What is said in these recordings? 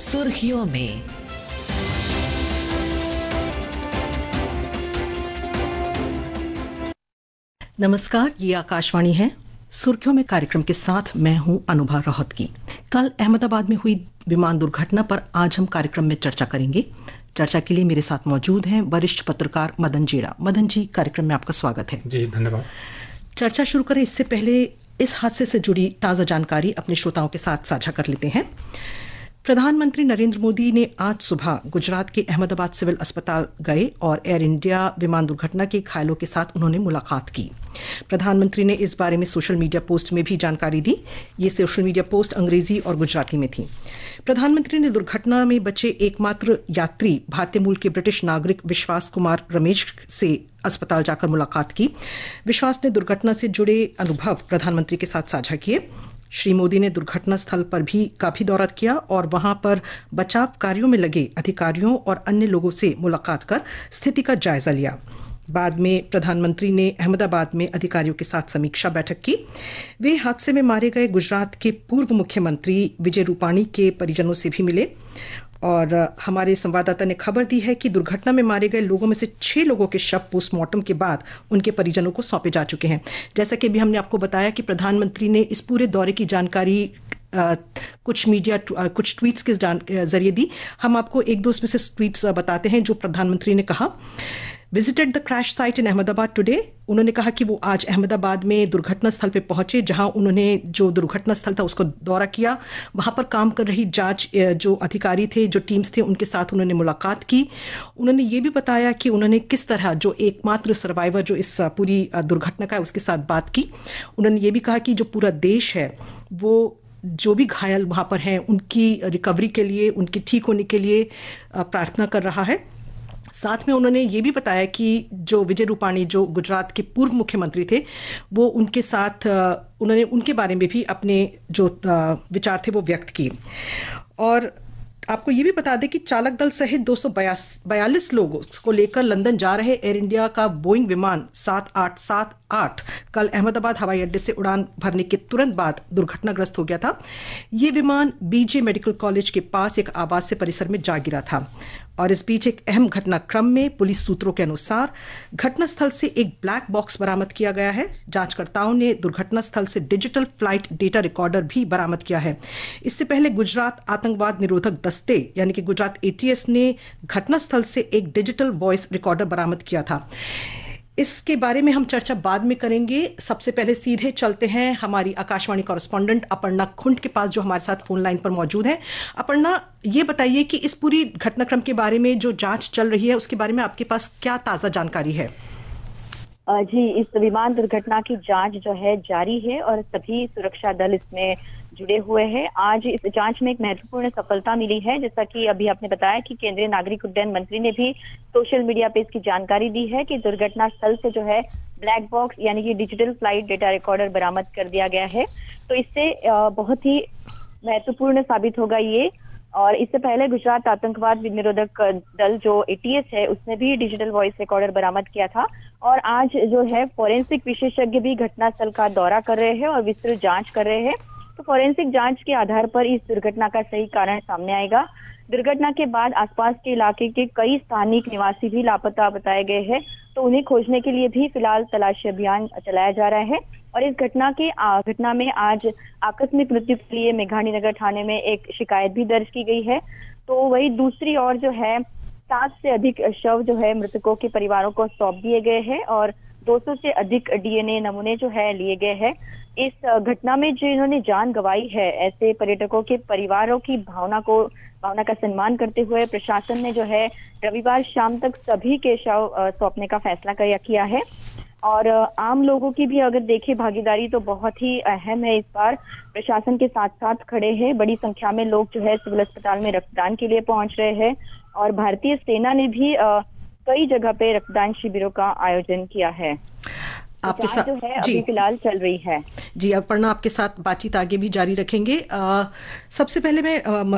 सुर्खियों में। नमस्कार, ये आकाशवाणी है। सुर्खियों में कार्यक्रम के साथ मैं हूं अनुभा रोहतगी। कल अहमदाबाद में हुई विमान दुर्घटना पर आज हम कार्यक्रम में चर्चा करेंगे। चर्चा के लिए मेरे साथ मौजूद हैं वरिष्ठ पत्रकार मदन जेड़ा। मदन जी, कार्यक्रम में आपका स्वागत है। जी, धन्यवाद। चर्चा शुरू करें इससे पहले इस हादसे से जुड़ी ताज़ा जानकारी अपने श्रोताओं के साथ साझा कर लेते हैं। प्रधानमंत्री नरेंद्र मोदी ने आज सुबह गुजरात के अहमदाबाद सिविल अस्पताल गए और एयर इंडिया विमान दुर्घटना के घायलों के साथ उन्होंने मुलाकात की। प्रधानमंत्री ने इस बारे में सोशल मीडिया पोस्ट में भी जानकारी दी। ये सोशल मीडिया पोस्ट अंग्रेजी और गुजराती में थी। प्रधानमंत्री ने दुर्घटना में बचे एकमात्र यात्री भारतीय मूल के ब्रिटिश नागरिक विश्वास कुमार रमेश से अस्पताल जाकर मुलाकात की। विश्वास ने दुर्घटना से जुड़े अनुभव प्रधानमंत्री के साथ साझा किए। श्री मोदी ने दुर्घटना स्थल पर का भी दौरा किया और वहां पर बचाव कार्यों में लगे अधिकारियों और अन्य लोगों से मुलाकात कर स्थिति का जायजा लिया। बाद में प्रधानमंत्री ने अहमदाबाद में अधिकारियों के साथ समीक्षा बैठक की। वे हादसे में मारे गए गुजरात के पूर्व मुख्यमंत्री विजय रूपाणी के परिजनों से भी मिले और हमारे संवाददाता ने खबर दी है कि दुर्घटना में मारे गए लोगों में से 6 लोगों के शव पोस्टमार्टम के बाद उनके परिजनों को सौंपे जा चुके हैं। जैसा कि अभी हमने आपको बताया कि प्रधानमंत्री ने इस पूरे दौरे की जानकारी कुछ ट्वीट्स के जरिए दी। हम आपको एक दो उसमें से ट्वीट्स बताते हैं जो प्रधानमंत्री ने कहा। Visited the crash site in Ahmedabad today. उन्होंने कहा कि वो आज अहमदाबाद में दुर्घटना स्थल पे पहुंचे, जहां उन्होंने जो दुर्घटना स्थल था उसको दौरा किया। वहां पर काम कर रही जांच जो अधिकारी थे, जो टीम्स थे, उनके साथ उन्होंने मुलाकात की। उन्होंने ये भी बताया कि उन्होंने किस तरह जो एकमात्र सर्वाइवर जो इस पूरी दुर्घटना का है उसके साथ बात की। उन्होंने ये भी कहा कि जो पूरा देश है वो जो भी घायल वहां पर हैं उनकी रिकवरी के लिए, उनके ठीक होने के लिए प्रार्थना कर रहा है। साथ में उन्होंने ये भी बताया कि जो विजय रूपाणी जो गुजरात के पूर्व मुख्यमंत्री थे, वो उनके साथ उन्होंने उनके बारे में भी अपने जो विचार थे वो व्यक्त किए। और आपको ये भी बता दें कि चालक दल सहित 242 लोगों को लेकर लंदन जा रहे एयर इंडिया का बोइंग विमान 7878 कल अहमदाबाद हवाई अड्डे से उड़ान भरने के तुरंत बाद दुर्घटनाग्रस्त हो गया था। ये विमान बीजे मेडिकल कॉलेज के पास एक आवासीय परिसर में जा गिरा था और इस बीच एक अहम घटनाक्रम में पुलिस सूत्रों के अनुसार घटनास्थल से एक ब्लैक बॉक्स बरामद किया गया है। जांचकर्ताओं ने दुर्घटनास्थल से डिजिटल फ्लाइट डेटा रिकॉर्डर भी बरामद किया है। इससे पहले गुजरात आतंकवाद निरोधक दस्ते यानी कि गुजरात ATS ने घटनास्थल से एक डिजिटल वॉइस रिकॉर्डर बरामद किया था। इसके बारे में हम चर्चा बाद में करेंगे। सबसे पहले सीधे चलते हैं हमारी आकाशवाणी कॉरेस्पॉन्डेंट अपर्णा खुंट के पास, जो हमारे साथ फोन लाइन पर मौजूद है। अपर्णा, ये बताइए कि इस पूरी घटनाक्रम के बारे में जो जांच चल रही है उसके बारे में आपके पास क्या ताज़ा जानकारी है? जी, इस विमान दुर्घटना की जांच जो है जारी है और सभी सुरक्षा दल इसमें जुड़े हुए हैं। आज इस जांच में एक महत्वपूर्ण सफलता मिली है, जैसा कि अभी आपने बताया कि केंद्रीय नागरिक उड्डयन मंत्री ने भी सोशल मीडिया पे इसकी जानकारी दी है कि दुर्घटना स्थल से जो है ब्लैक बॉक्स यानी कि डिजिटल फ्लाइट डेटा रिकॉर्डर बरामद कर दिया गया है। तो इससे बहुत ही महत्वपूर्ण साबित होगा ये। और इससे पहले गुजरात आतंकवाद निरोधक दल जो ATS है उसने भी डिजिटल वॉइस रिकॉर्डर बरामद किया था। और आज जो है फोरेंसिक विशेषज्ञ भी घटनास्थल का दौरा कर रहे हैं और विस्तृत जांच कर रहे हैं। तो फोरेंसिक जांच के आधार पर इस दुर्घटना का सही कारण सामने आएगा। दुर्घटना के बाद आसपास के इलाके के कई स्थानिक निवासी भी लापता बताए गए हैं, तो उन्हें खोजने के लिए भी फिलहाल तलाशी अभियान चलाया जा रहा है। और इस घटना में आज आकस्मिक मृत्यु के लिए मेघानी नगर थाने में एक शिकायत भी दर्ज की गई है। तो वही दूसरी ओर जो है 7 से अधिक शव जो है मृतकों के परिवारों को सौंप दिए गए हैं और 200 से अधिक DNA नमूने जो है लिए गए हैं। इस घटना में जिन्होंने जान गंवाई है, ऐसे पर्यटकों के परिवारों की भावना का सम्मान करते हुए प्रशासन ने जो है रविवार शाम तक सभी के शव सौंपने का फैसला किया है। और आम लोगों की भी अगर देखें भागीदारी तो बहुत ही अहम है। इस बार प्रशासन के साथ साथ खड़े हैं। बड़ी संख्या में लोग जो है सिविल अस्पताल में रक्तदान के लिए पहुंच रहे हैं और भारतीय सेना ने भी कई जगह पे रक्तदान शिविरों का आयोजन किया है। आपके साथ जो है अभी फिलहाल चल रही है। जी, अपर्णा, आपके साथ बातचीत आगे भी जारी रखेंगे। सबसे पहले मैं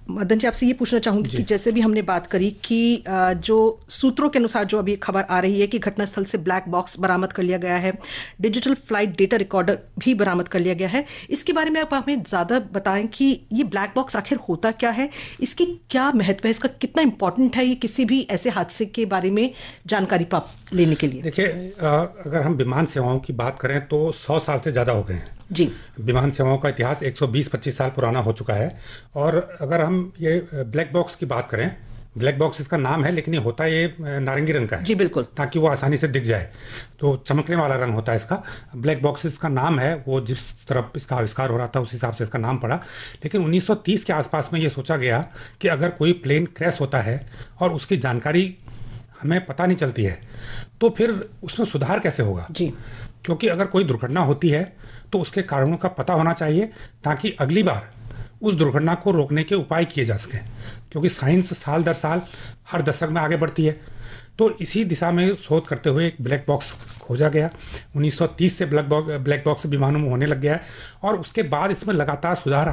मदन जी आपसे ये पूछना चाहूंगी कि जैसे भी हमने बात करी कि जो सूत्रों के अनुसार जो अभी खबर आ रही है कि घटनास्थल से ब्लैक बॉक्स बरामद कर लिया गया है, डिजिटल फ्लाइट डेटा रिकॉर्डर भी बरामद कर लिया गया है, इसके बारे में आप हमें ज्यादा बताएं कि ये ब्लैक बॉक्स आखिर होता क्या है, इसकी क्या महत्व है, इसका कितना इंपॉर्टेंट है ये किसी भी ऐसे हादसे के बारे में जानकारी प्राप्त लेने के लिए? देखिए, अगर हम विमान सेवाओं की बात करें तो 100 साल से ज़्यादा हो गए हैं जी। विमान सेवाओं का इतिहास 120-25 साल पुराना हो चुका है। और अगर हम ये ब्लैक बॉक्स की बात करें, ब्लैक बॉक्स इसका नाम है, लेकिन ये होता है ये नारंगी रंग का है। जी बिल्कुल, ताकि वो आसानी से दिख जाए, तो चमकने वाला रंग होता है इसका। ब्लैक बॉक्स इसका नाम है, वो जिस तरफ इसका आविष्कार हो रहा था उस हिसाब से इसका नाम पड़ा। लेकिन 1930 के आसपास में ये सोचा गया कि अगर कोई प्लेन क्रैश होता है और उसकी जानकारी हमें पता नहीं चलती है तो फिर उसमें सुधार कैसे होगा जी। क्योंकि अगर कोई दुर्घटना होती है तो उसके कारणों का पता होना चाहिए ताकि अगली बार उस दुर्घटना को रोकने के उपाय किए जा सकें। क्योंकि साइंस साल दर साल हर दशक में आगे बढ़ती है, तो इसी दिशा में शोध करते हुए एक ब्लैक बॉक्स खोजा गया। 1930 से ब्लैक बॉक्स विमानों में होने लग गया है और उसके बाद इसमें लगातार सुधार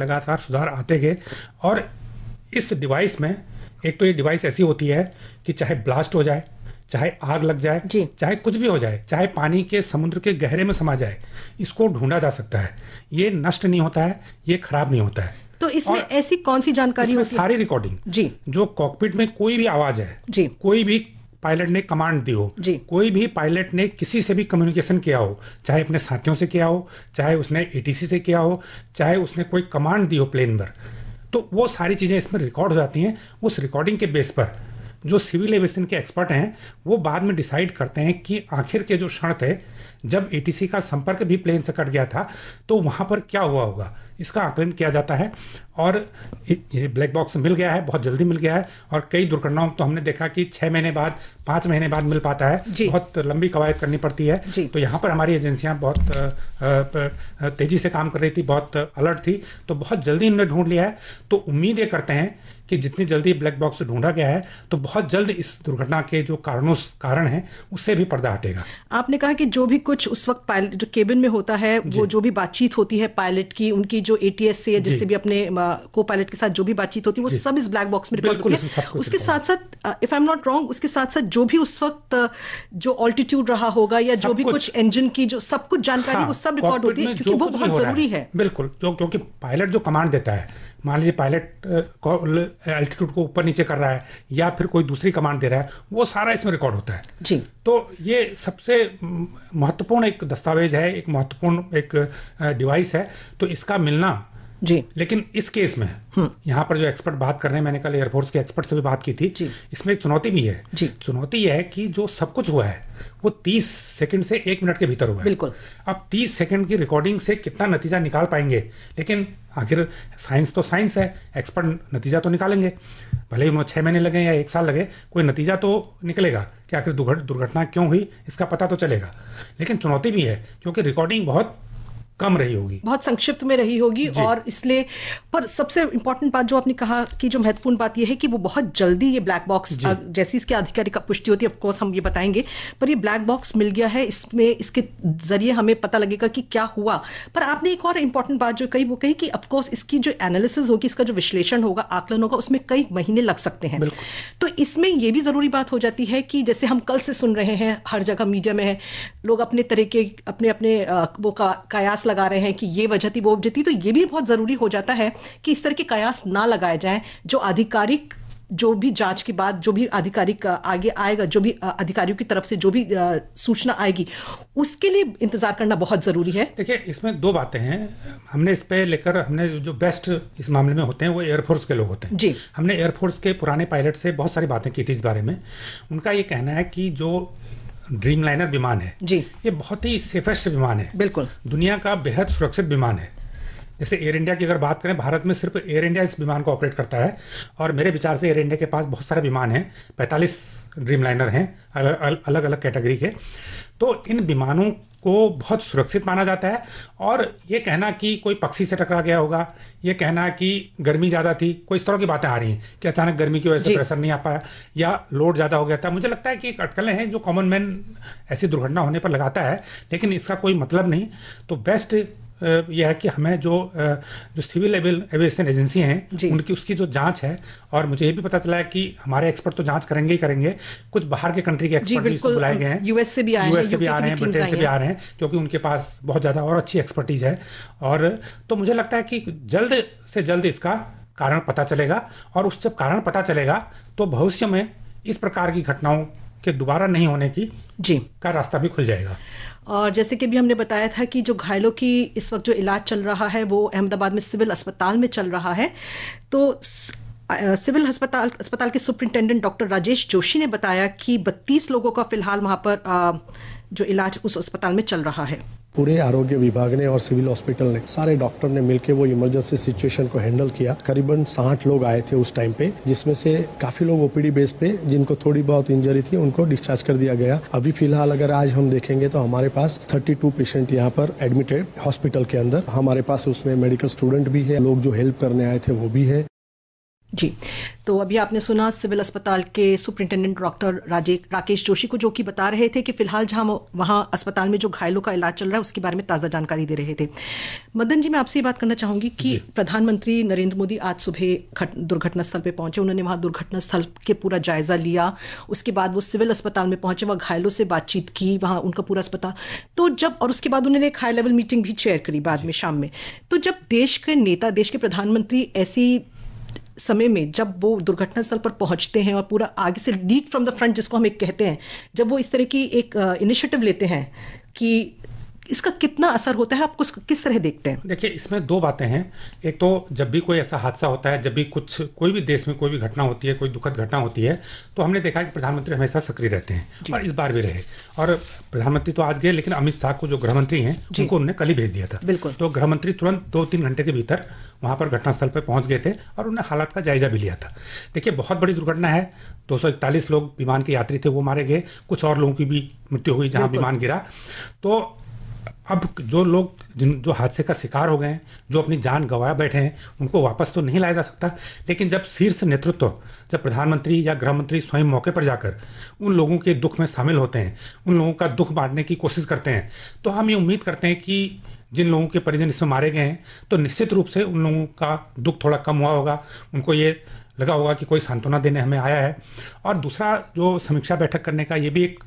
आते गए। और इस डिवाइस में एक तो ये डिवाइस ऐसी होती है कि चाहे ब्लास्ट हो जाए, चाहे आग लग जाए, चाहे कुछ भी हो जाए, चाहे पानी के समुद्र के गहरे में समा जाए, इसको ढूंढा जा सकता है। ये नष्ट नहीं होता है, ये खराब नहीं होता है। तो इसमें ऐसी कौन सी जानकारी होती है? सारी रिकॉर्डिंग जी, जो कॉकपिट में कोई भी आवाज है जी, कोई भी पायलट ने कमांड दी हो जी, कोई भी पायलट ने किसी से भी कम्युनिकेशन किया हो, चाहे अपने साथियों से किया हो, चाहे उसने एटीसी से किया हो, चाहे उसने कोई कमांड दी हो प्लेन पर, तो वो सारी चीजें इसमें रिकॉर्ड हो जाती हैं। उस रिकॉर्डिंग के बेस पर जो सिविल एविएशन के एक्सपर्ट हैं वो बाद में डिसाइड करते हैं कि आखिर के जो क्षण थे जब एटीसी का संपर्क भी प्लेन से कट गया था तो वहां पर क्या हुआ होगा, इसका आकलन किया जाता है। और ये ब्लैक बॉक्स मिल गया है, बहुत जल्दी मिल गया है। और कई दुर्घटनाओं तो हमने देखा कि 6 महीने बाद, 5 महीने बाद मिल पाता है, बहुत लंबी कवायद करनी पड़ती है। तो यहाँ पर हमारी एजेंसियां बहुत तेजी से काम कर रही थी, बहुत अलर्ट थी, तो बहुत जल्दी इन्होंने ढूंढ लिया है। तो उम्मीद ये करते हैं कि जितनी जल्दी ब्लैक बॉक्स ढूंढा गया है तो बहुत जल्द इस दुर्घटना के जो कारण हैं उससे भी पर्दा हटेगा। आपने कहा कि जो भी कुछ उस वक्त पायलट जो केबिन में होता है, वो जो भी बातचीत होती है पायलट की, उनकी जो एटीएस से जिससे भी अपने को पायलट के साथ जो भी बातचीत होती है वो सब इस ब्लैक बॉक्स में रिकॉर्ड होती है। उसके साथ साथ if I am not wrong, उसके साथ साथ जो भी उस वक्त जो ऑल्टीट्यूड रहा होगा या जो भी कुछ इंजन की जो सब कुछ जानकारी वो सब रिकॉर्ड होती है, क्योंकि वो बहुत जरूरी है। बिल्कुल, क्योंकि पायलट जो कमांड देता है, मान लीजिए पायलट एल्टीट्यूड को ऊपर नीचे कर रहा है या फिर कोई दूसरी कमांड दे रहा है, वो सारा इसमें रिकॉर्ड होता है जी। तो ये सबसे महत्वपूर्ण एक दस्तावेज है, एक महत्वपूर्ण एक डिवाइस है, तो इसका मिलना जी। लेकिन इस केस में यहाँ पर जो एक्सपर्ट बात कर रहे हैं, मैंने कल एयरफोर्स के एक्सपर्ट से भी बात की थी, इसमें एक चुनौती भी है जी। चुनौती यह है कि जो सब कुछ हुआ है वो 30 सेकंड से 1 मिनट के भीतर हुआ है। बिल्कुल। अब 30 सेकंड की रिकॉर्डिंग से कितना नतीजा निकाल पाएंगे, लेकिन आखिर साइंस तो साइंस है, एक्सपर्ट नतीजा तो निकालेंगे, भले ही उन्हें 6 महीने लगे या 1 साल लगे, कोई नतीजा तो निकलेगा कि आखिर दुर्घटना क्यों हुई, इसका पता तो चलेगा। लेकिन चुनौती भी है क्योंकि रिकॉर्डिंग बहुत कम रही होगी, बहुत संक्षिप्त में रही होगी, और इसलिए पर सबसे इंपॉर्टेंट बात जो आपने कहा कि जो महत्वपूर्ण बात यह है कि वो बहुत जल्दी ये ब्लैक बॉक्स जैसी इसके आधिकारिक पुष्टि होती है, ऑफ कोर्स हम ये बताएंगे, पर ये ब्लैक बॉक्स मिल गया है, इसमें इसके जरिए हमें पता लगेगा कि क्या हुआ। पर आपने एक और इंपॉर्टेंट बात जो कही वो कही कि ऑफ कोर्स इसकी जो एनालिसिस होगी, इसका जो विश्लेषण होगा, आकलन होगा, उसमें कई महीने लग सकते हैं। तो इसमें यह भी जरूरी बात हो जाती है कि जैसे हम कल से सुन रहे हैं, हर जगह मीडिया में है, लोग अपने तरीके अपने वो कयास लगा रहे हैं कि ये वजह थी वो वजह थी, तो ये भी बहुत जरूरी हो जाता है कि इस तरह के कयास ना लगाए जाएं। जो आधिकारिक जो भी जांच के बाद जो भी आधिकारिक आगे आएगा, जो भी अधिकारियों की तरफ से जो भी सूचना आएगी, उसके लिए इंतजार करना बहुत जरूरी है। देखिए, इसमें 2 बातें हैं। हमने इस पे लेकर, हमने जो बेस्ट इस मामले में होते हैं वो एयरफोर्स के लोग होते हैं जी। हमने एयरफोर्स के पुराने पायलट से बहुत सारी बातें की थी इस बारे में। उनका ये कहना है कि जो ड्रीम लाइनर विमान है जी, ये बहुत ही सेफेस्ट विमान है, बिल्कुल दुनिया का बेहद सुरक्षित विमान है। जैसे एयर इंडिया की अगर बात करें, भारत में सिर्फ एयर इंडिया इस विमान को ऑपरेट करता है, और मेरे विचार से एयर इंडिया के पास बहुत सारे विमान हैं, 45 ड्रीम लाइनर हैं अलग अलग कैटेगरी के। तो इन विमानों को बहुत सुरक्षित माना जाता है। और ये कहना कि कोई पक्षी से टकरा गया होगा, ये कहना कि गर्मी ज़्यादा थी, कोई इस तरह की बातें आ रही हैं कि अचानक गर्मी की वजह से प्रेशर नहीं आ पाया या लोड ज़्यादा हो गया था, मुझे लगता है कि एक अटकलें हैं जो कॉमन मैन ऐसी दुर्घटना होने पर लगाता है, लेकिन इसका कोई मतलब नहीं। तो बेस्ट यह है कि हमें जो सिविल एविएशन एजेंसी हैं उनकी उसकी जो जांच है, और मुझे ये भी पता चला है कि हमारे एक्सपर्ट तो जांच करेंगे ही करेंगे, कुछ बाहर के कंट्री के एक्सपर्ट भी इसको बुलाए गए हैं, यूएस से भी आ रहे हैं, ब्रिटेन से भी आ रहे हैं, क्योंकि उनके पास बहुत ज़्यादा और अच्छी एक्सपर्टीज है। और तो मुझे लगता है कि जल्द से जल्द इसका कारण पता चलेगा, और उस जब कारण पता चलेगा तो भविष्य में इस प्रकार की घटनाओं के दोबारा नहीं होने की का रास्ता भी खुल जाएगा। और जैसे कि भी हमने बताया था कि जो घायलों की इस वक्त जो इलाज चल रहा है वो अहमदाबाद में सिविल अस्पताल में चल रहा है। तो सिविल अस्पताल के सुपरिंटेंडेंट डॉक्टर राजेश जोशी ने बताया कि 32 लोगों का फिलहाल वहां पर जो इलाज उस अस्पताल में चल रहा है। पूरे आरोग्य विभाग ने और सिविल हॉस्पिटल ने, सारे डॉक्टर ने मिलकर वो इमरजेंसी सिचुएशन को हैंडल किया। करीबन 60 लोग आए थे उस टाइम पे, जिसमें से काफी लोग ओपीडी बेस पे जिनको थोड़ी बहुत इंजरी थी उनको डिस्चार्ज कर दिया गया। अभी फिलहाल अगर आज हम देखेंगे तो हमारे पास 32 पेशेंट यहाँ पर एडमिटेड हॉस्पिटल के अंदर। हमारे पास उसमें मेडिकल स्टूडेंट भी है, लोग जो हेल्प करने आए थे वो भी है। जी, तो अभी आपने सुना सिविल अस्पताल के सुपरिंटेंडेंट डॉक्टर राकेश जोशी को, जो कि बता रहे थे कि फिलहाल जहां वहां अस्पताल में जो घायलों का इलाज चल रहा है उसके बारे में ताज़ा जानकारी दे रहे थे। मदन जी, मैं आपसे ये बात करना चाहूंगी कि प्रधानमंत्री नरेंद्र मोदी आज सुबह दुर्घटना स्थल पे पहुंचे। उन्होंने वहां दुर्घटना स्थल के पूरा जायजा लिया, उसके बाद वो सिविल अस्पताल में पहुंचे, वहां घायलों से बातचीत की, वहां उनका पूरा अस्पताल तो जब, और उसके बाद उन्होंने एक हाई लेवल मीटिंग भी चेयर करी बाद में शाम में। तो जब देश के नेता, देश के प्रधानमंत्री ऐसी समय में जब वो दुर्घटना स्थल पर पहुंचते हैं और पूरा आगे से लीड फ्रॉम द फ्रंट जिसको हम एक कहते हैं, जब वो इस तरह की एक इनिशिएटिव लेते हैं कि इसका कितना असर होता है, आप किस तरह देखते हैं? देखिए, इसमें दो बातें हैं। एक तो जब भी कोई ऐसा हादसा होता है, जब भी कोई भी देश में कोई भी घटना होती है, कोई दुखद घटना होती है, तो हमने देखा कि प्रधानमंत्री हमेशा सक्रिय रहते हैं, और इस बार भी रहे। और प्रधानमंत्री तो आज गए, लेकिन अमित शाह को जो गृहमंत्री हैं उनको उन्होंने कल ही भेज दिया था। बिल्कुल। तो गृहमंत्री तुरंत 2-3 घंटे के भीतर वहां पर घटनास्थल पर पहुंच गए थे और उन्होंने हालात का जायजा भी लिया था। देखिए, बहुत बड़ी दुर्घटना है, 241 लोग विमान के यात्री थे वो मारे गए, कुछ और लोगों की भी मृत्यु हुई जहां विमान गिरा। तो अब जो लोग जो हादसे का शिकार हो गए हैं, जो अपनी जान गंवा बैठे हैं, उनको वापस तो नहीं लाया जा सकता, लेकिन जब शीर्ष नेतृत्व, जब प्रधानमंत्री या गृह मंत्री स्वयं मौके पर जाकर उन लोगों के दुख में शामिल होते हैं, उन लोगों का दुख बांटने की कोशिश करते हैं, तो हम ये उम्मीद करते हैं कि जिन लोगों के परिजन इसमें मारे गए हैं, तो निश्चित रूप से उन लोगों का दुख थोड़ा कम हुआ होगा, उनको ये लगा होगा कि कोई सांत्वना देने हमें आया है। और दूसरा, जो समीक्षा बैठक करने का ये भी एक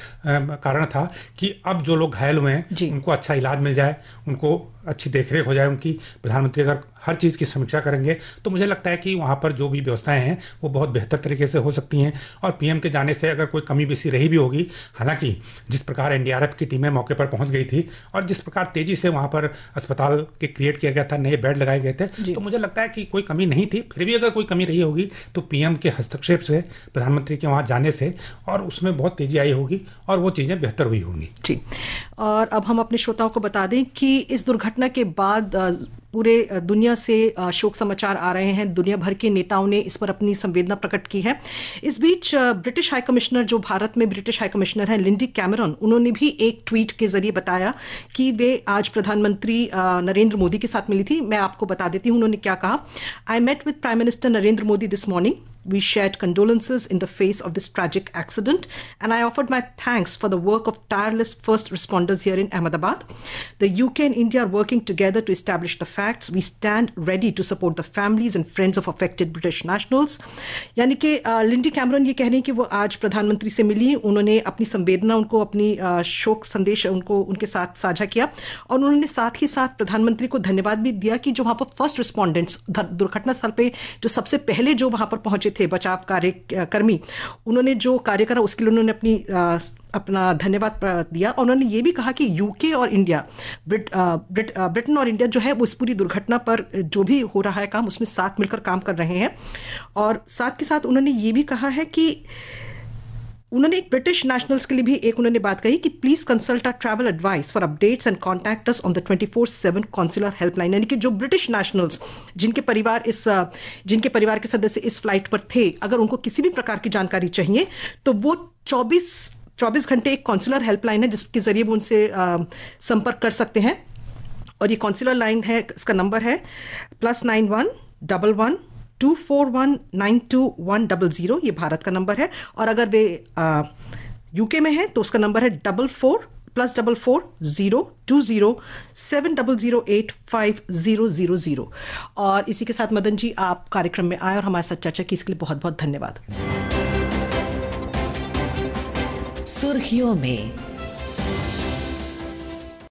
कारण था कि अब जो लोग घायल हुए हैं उनको अच्छा इलाज मिल जाए, उनको अच्छी देखरेख हो जाए उनकी। प्रधानमंत्री अगर हर चीज़ की समीक्षा करेंगे तो मुझे लगता है कि वहाँ पर जो भी व्यवस्थाएं हैं वो बहुत बेहतर तरीके से हो सकती हैं। और पीएम के जाने से अगर कोई कमी बेसी रही भी होगी, हालांकि जिस प्रकार एनडीआरएफ की टीमें मौके पर पहुंच गई थी और जिस प्रकार तेजी से वहाँ पर अस्पताल के क्रिएट किया गया था, नए बेड लगाए गए थे, तो मुझे लगता है कि कोई कमी नहीं थी। फिर भी अगर कोई कमी रही होगी तो पीएम के हस्तक्षेप से, प्रधानमंत्री के वहाँ जाने से, और उसमें बहुत तेजी आई होगी और वो चीज़ें बेहतर हुई होंगी। जी, और अब हम अपने श्रोताओं को बता दें कि इस दुर्घटना के बाद पूरे दुनिया से शोक समाचार आ रहे हैं। दुनिया भर के नेताओं ने इस पर अपनी संवेदना प्रकट की है। इस बीच ब्रिटिश हाई कमिश्नर, जो भारत में ब्रिटिश हाई कमिश्नर हैं, लिंडी कैमरन, उन्होंने भी एक ट्वीट के जरिए बताया कि वे आज प्रधानमंत्री नरेंद्र मोदी के साथ मिली थी। मैं आपको बता देती हूँ उन्होंने क्या कहा। I met with prime minister Narendra Modi this morning. We shared condolences in the face of this tragic accident, and I offered my thanks for the work of tireless first responders here in Ahmedabad. The UK and India are working together to establish the facts. We stand ready to support the families and friends of affected British nationals. यानी कि Lindy Cameron ये कह रही हैं कि वो आज प्रधानमंत्री से मिली, उन्होंने अपनी संवेदना, उनको अपनी शोक संदेश उनको उनके साथ साझा किया, और उन्होंने साथ ही साथ प्रधानमंत्री को धन्यवाद भी दिया कि जो वहाँ पर फर्स्ट रिस्पॉन्डेंट्स, दुर्घटना स्थल पे जो सबसे पहले जो वहाँ पर पहुंचे थे बचाव कर्मी, उन्होंने जो कार्य करा उसके लिए उन्होंने अपना धन्यवाद दिया। और उन्होंने ये भी कहा कि यूके और इंडिया, ब्रिटेन और इंडिया जो है वो इस पूरी दुर्घटना पर जो भी हो रहा है काम, उसमें साथ मिलकर काम कर रहे हैं। और साथ के साथ उन्होंने ये भी कहा है कि उन्होंने एक ब्रिटिश नेशनल्स के लिए भी एक उन्होंने बात कही कि please consult our travel advice for updates and contact us on the 24/7 consular helpline. यानी कि जो ब्रिटिश नेशनल्स जिनके परिवार के सदस्य इस फ्लाइट पर थे, अगर उनको किसी भी प्रकार की जानकारी चाहिए तो वो 24 घंटे एक कॉन्सुलर हेल्पलाइन है जिसके जरिए वो उनसे संपर्क कर सकते हैं। और ये कॉन्सुलर लाइन है, इसका नंबर है +91 11 2419210। ये भारत का नंबर है। और अगर वे यूके में है तो उसका नंबर है 44 +440207008500। और इसी के साथ मदन जी आप कार्यक्रम में आए और हमारे साथ चर्चा की, इसके लिए बहुत बहुत धन्यवाद। सुर्खियों में